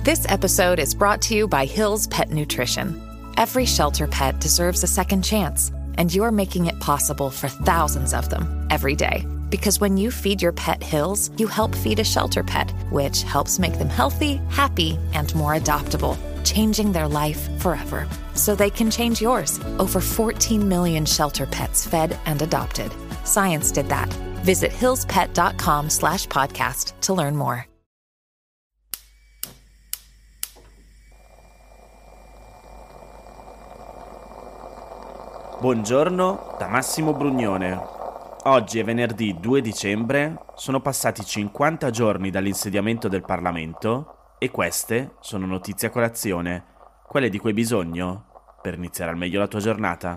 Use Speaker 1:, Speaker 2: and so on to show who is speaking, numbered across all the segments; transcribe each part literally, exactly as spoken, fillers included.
Speaker 1: This episode is brought to you by Hill's Pet Nutrition. Every shelter pet deserves a second chance, and you're making it possible for thousands of them every day. Because when you feed your pet Hill's, you help feed a shelter pet, which helps make them healthy, happy, and more adoptable, changing their life forever. So they can change yours. Over fourteen million shelter pets fed and adopted. Science did that. Visit hillspet.com slash podcast to learn more.
Speaker 2: Buongiorno da Massimo Brugnone. Oggi è venerdì due dicembre, sono passati cinquanta giorni dall'insediamento del Parlamento e queste sono notizie a colazione, quelle di cui hai bisogno per iniziare al meglio la tua giornata.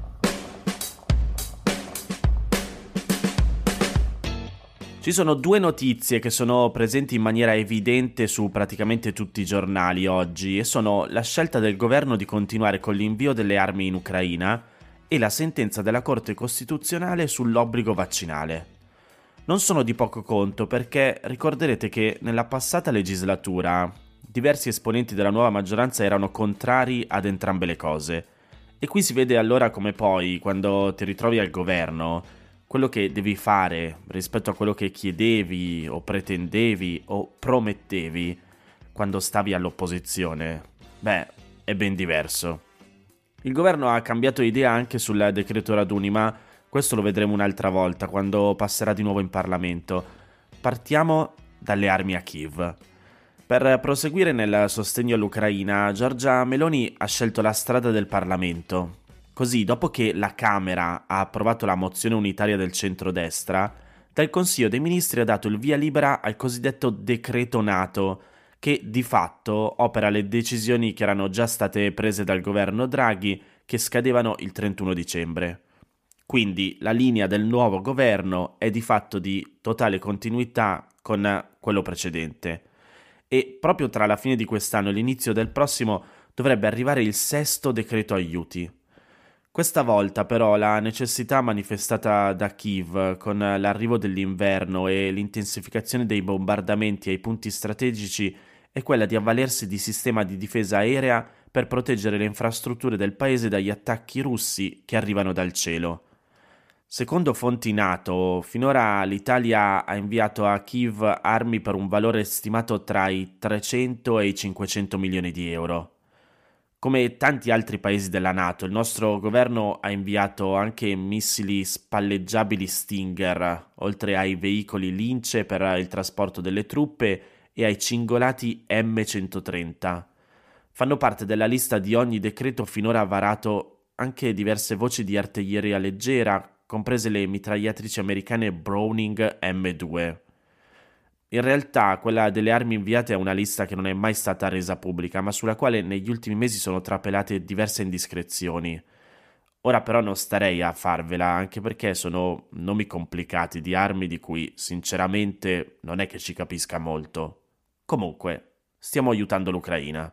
Speaker 2: Ci sono due notizie che sono presenti in maniera evidente su praticamente tutti i giornali oggi e sono la scelta del governo di continuare con l'invio delle armi in Ucraina e la sentenza della Corte Costituzionale sull'obbligo vaccinale. Non sono di poco conto perché ricorderete che nella passata legislatura diversi esponenti della nuova maggioranza erano contrari ad entrambe le cose. E qui si vede allora come poi, quando ti ritrovi al governo, quello che devi fare rispetto a quello che chiedevi o pretendevi o promettevi quando stavi all'opposizione, beh, è ben diverso. Il governo ha cambiato idea anche sul decreto raduni, ma questo lo vedremo un'altra volta, quando passerà di nuovo in Parlamento. Partiamo dalle armi a Kiev. Per proseguire nel sostegno all'Ucraina, Giorgia Meloni ha scelto la strada del Parlamento. Così, dopo che la Camera ha approvato la mozione unitaria del centrodestra, dal Consiglio dei Ministri ha dato il via libera al cosiddetto decreto NATO, che di fatto opera le decisioni che erano già state prese dal governo Draghi, che scadevano il trentuno dicembre. Quindi la linea del nuovo governo è di fatto di totale continuità con quello precedente. E proprio tra la fine di quest'anno e l'inizio del prossimo dovrebbe arrivare il sesto decreto aiuti. Questa volta però la necessità manifestata da Kiev con l'arrivo dell'inverno e l'intensificazione dei bombardamenti ai punti strategici è quella di avvalersi di sistema di difesa aerea per proteggere le infrastrutture del paese dagli attacchi russi che arrivano dal cielo. Secondo fonti NATO, finora l'Italia ha inviato a Kiev armi per un valore stimato tra i trecento e i cinquecento milioni di euro. Come tanti altri paesi della NATO, il nostro governo ha inviato anche missili spalleggiabili Stinger, oltre ai veicoli Lince per il trasporto delle truppe e ai cingolati emme centotrenta. Fanno parte della lista di ogni decreto finora varato anche diverse voci di artiglieria leggera, comprese le mitragliatrici americane Browning emme due. In realtà quella delle armi inviate è una lista che non è mai stata resa pubblica, ma sulla quale negli ultimi mesi sono trapelate diverse indiscrezioni. Ora però non starei a farvela, anche perché sono nomi complicati di armi di cui sinceramente non è che ci capisca molto. Comunque, stiamo aiutando l'Ucraina.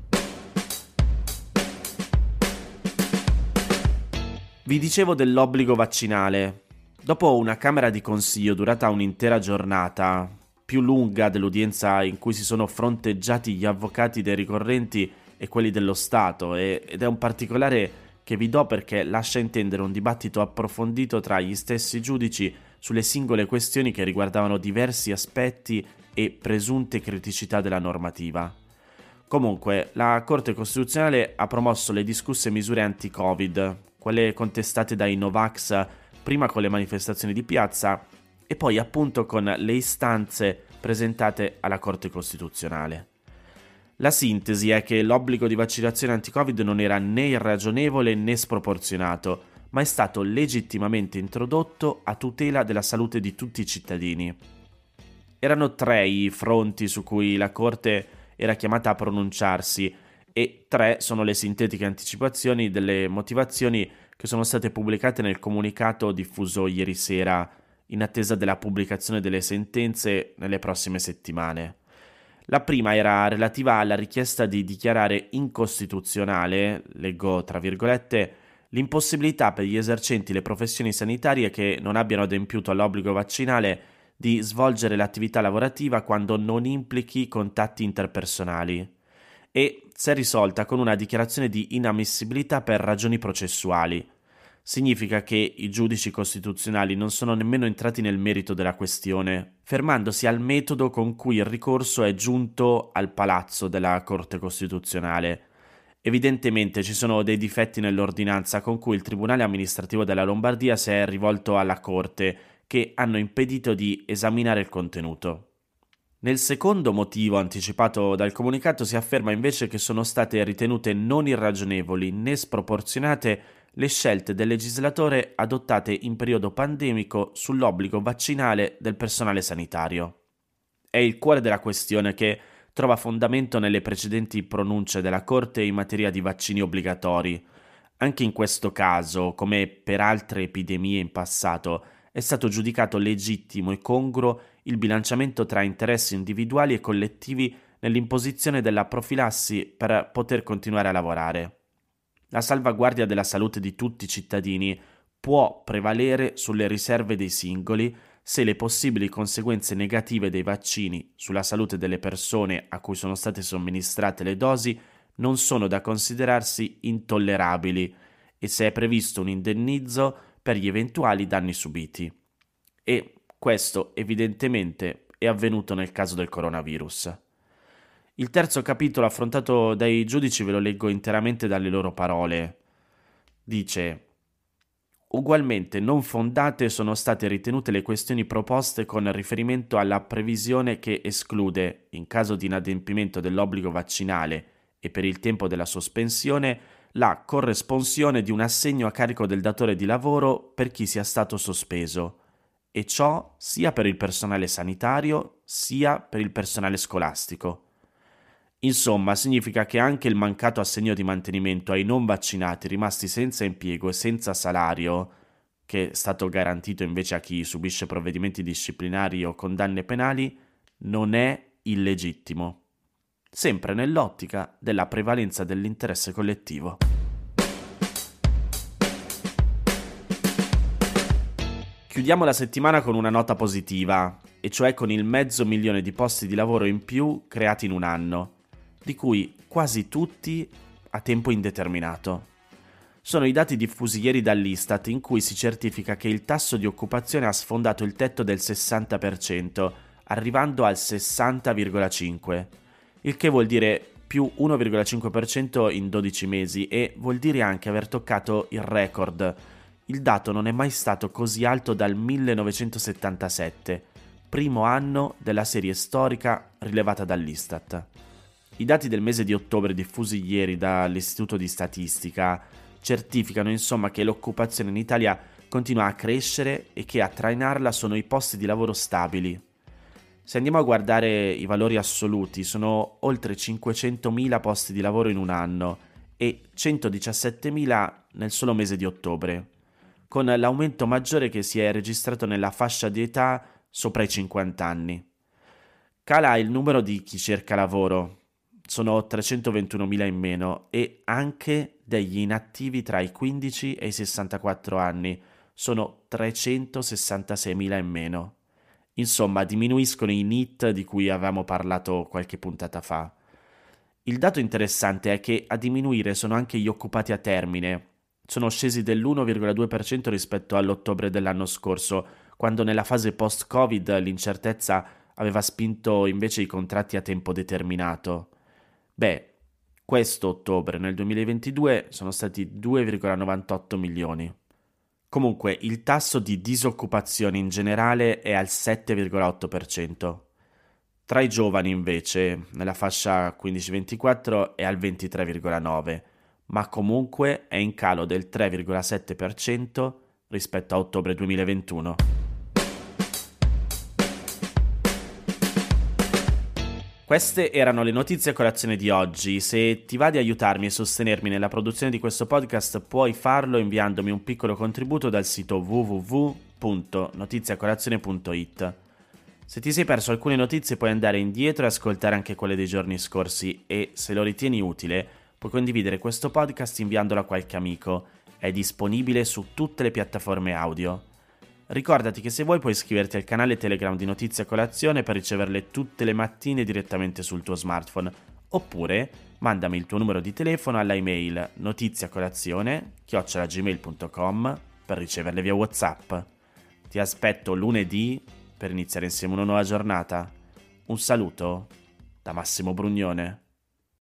Speaker 2: Vi dicevo dell'obbligo vaccinale. Dopo una camera di consiglio durata un'intera giornata, più lunga dell'udienza in cui si sono fronteggiati gli avvocati dei ricorrenti e quelli dello Stato, e, ed è un particolare che vi do perché lascia intendere un dibattito approfondito tra gli stessi giudici sulle singole questioni che riguardavano diversi aspetti e presunte criticità della normativa. Comunque, la Corte Costituzionale ha promosso le discusse misure anti-Covid, quelle contestate dai Novax prima con le manifestazioni di piazza e poi appunto con le istanze presentate alla Corte Costituzionale. La sintesi è che l'obbligo di vaccinazione anti-Covid non era né irragionevole né sproporzionato, ma è stato legittimamente introdotto a tutela della salute di tutti i cittadini. Erano tre i fronti su cui la Corte era chiamata a pronunciarsi e tre sono le sintetiche anticipazioni delle motivazioni che sono state pubblicate nel comunicato diffuso ieri sera in attesa della pubblicazione delle sentenze nelle prossime settimane. La prima era relativa alla richiesta di dichiarare incostituzionale, leggo tra virgolette, l'impossibilità per gli esercenti le professioni sanitarie che non abbiano adempiuto all'obbligo vaccinale di svolgere l'attività lavorativa quando non implichi contatti interpersonali e si è risolta con una dichiarazione di inammissibilità per ragioni processuali. Significa che i giudici costituzionali non sono nemmeno entrati nel merito della questione, fermandosi al metodo con cui il ricorso è giunto al palazzo della Corte Costituzionale. Evidentemente ci sono dei difetti nell'ordinanza con cui il Tribunale amministrativo della Lombardia si è rivolto alla Corte, che hanno impedito di esaminare il contenuto. Nel secondo motivo anticipato dal comunicato si afferma invece che sono state ritenute non irragionevoli né sproporzionate le scelte del legislatore adottate in periodo pandemico sull'obbligo vaccinale del personale sanitario. È il cuore della questione che trova fondamento nelle precedenti pronunce della Corte in materia di vaccini obbligatori. Anche in questo caso, come per altre epidemie in passato, è stato giudicato legittimo e congruo il bilanciamento tra interessi individuali e collettivi nell'imposizione della profilassi per poter continuare a lavorare. La salvaguardia della salute di tutti i cittadini può prevalere sulle riserve dei singoli se le possibili conseguenze negative dei vaccini sulla salute delle persone a cui sono state somministrate le dosi non sono da considerarsi intollerabili e se è previsto un indennizzo per gli eventuali danni subiti. E questo evidentemente è avvenuto nel caso del coronavirus. Il terzo capitolo affrontato dai giudici ve lo leggo interamente dalle loro parole. Dice: ugualmente non fondate sono state ritenute le questioni proposte con riferimento alla previsione che esclude, in caso di inadempimento dell'obbligo vaccinale e per il tempo della sospensione, la corresponsione di un assegno a carico del datore di lavoro per chi sia stato sospeso, e ciò sia per il personale sanitario sia per il personale scolastico. Insomma, significa che anche il mancato assegno di mantenimento ai non vaccinati rimasti senza impiego e senza salario, che è stato garantito invece a chi subisce provvedimenti disciplinari o condanne penali, non è illegittimo, sempre nell'ottica della prevalenza dell'interesse collettivo. Chiudiamo la settimana con una nota positiva, e cioè con il mezzo milione di posti di lavoro in più creati in un anno, di cui quasi tutti a tempo indeterminato. Sono i dati diffusi ieri dall'Istat, in cui si certifica che il tasso di occupazione ha sfondato il tetto del sessanta per cento, arrivando al sessanta virgola cinque per cento, il che vuol dire più uno virgola cinque per cento in dodici mesi e vuol dire anche aver toccato il record. Il dato non è mai stato così alto dal millenovecentosettantasette, primo anno della serie storica rilevata dall'Istat. I dati del mese di ottobre diffusi ieri dall'Istituto di Statistica certificano insomma che l'occupazione in Italia continua a crescere e che a trainarla sono i posti di lavoro stabili. Se andiamo a guardare i valori assoluti, sono oltre cinquecentomila posti di lavoro in un anno e centodiciassettemila nel solo mese di ottobre, con l'aumento maggiore che si è registrato nella fascia di età sopra i cinquanta anni. Cala il numero di chi cerca lavoro, sono trecentoventunomila in meno, e anche degli inattivi tra i quindici e i sessantaquattro anni, sono trecentosessantaseimila in meno. Insomma, diminuiscono i N I T di cui avevamo parlato qualche puntata fa. Il dato interessante è che a diminuire sono anche gli occupati a termine. Sono scesi dell'uno virgola due per cento rispetto all'ottobre dell'anno scorso, quando nella fase post-Covid l'incertezza aveva spinto invece i contratti a tempo determinato. Beh, questo ottobre nel duemilaventidue sono stati due virgola novantotto milioni. Comunque, il tasso di disoccupazione in generale è al sette virgola otto per cento. Tra i giovani, invece, nella fascia quindici ventiquattro è al ventitré virgola nove per cento, ma comunque è in calo del tre virgola sette per cento rispetto a ottobre duemilaventuno. Queste erano le notizie a colazione di oggi. Se ti va di aiutarmi e sostenermi nella produzione di questo podcast, puoi farlo inviandomi un piccolo contributo dal sito w w w punto notiziacolazione punto i t. Se ti sei perso alcune notizie puoi andare indietro e ascoltare anche quelle dei giorni scorsi, e se lo ritieni utile puoi condividere questo podcast inviandolo a qualche amico. È disponibile su tutte le piattaforme audio. Ricordati che se vuoi puoi iscriverti al canale Telegram di Notizie a Colazione per riceverle tutte le mattine direttamente sul tuo smartphone, oppure mandami il tuo numero di telefono alla email notiziacolazione chiocciola gmail punto com per riceverle via WhatsApp. Ti aspetto lunedì per iniziare insieme una nuova giornata. Un saluto da Massimo Brugnone.